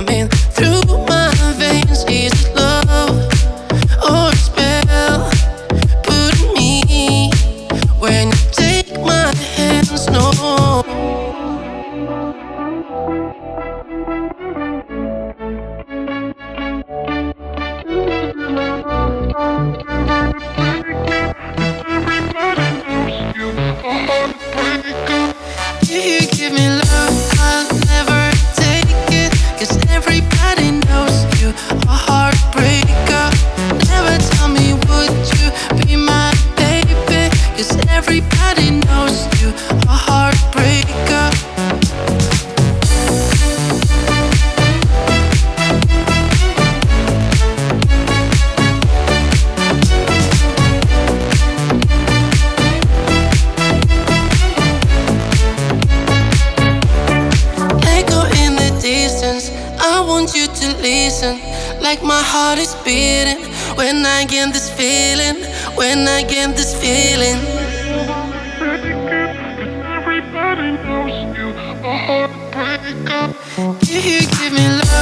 coming through my veins. Is it love or a spell? Put me when you take my hands. No. If you give me love, I'll never take it. 'Cause everybody knows you a heartbreaker. Never tell me, would you be my baby? 'Cause everybody knows you a heartbreaker. I want you to listen, like my heart is beating when I get this feeling, when I get this feeling. Everybody knows you a heartbreaker. If you give me love,